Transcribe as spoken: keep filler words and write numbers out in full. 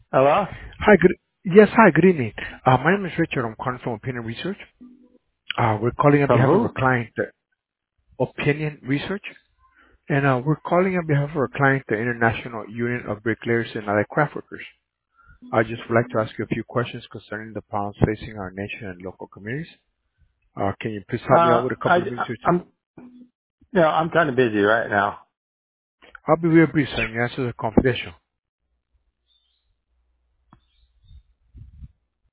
Hello? Hi, good. Yes, hi, good evening. Uh, my name is Richard. I'm calling from Opinion Research. Uh, we're calling on From behalf of our who? client, uh, Opinion Research, and uh, we're calling on behalf of our client, the International Union of Bricklayers and Allied Craft Workers. I just would like to ask you a few questions concerning the problems facing our nation and local communities. Uh, can you please help me out Uh, with a I, couple of minutes or two? I'm, you know, I'm kind of busy right now. I'll be real brief, sir, and your answers are confidential.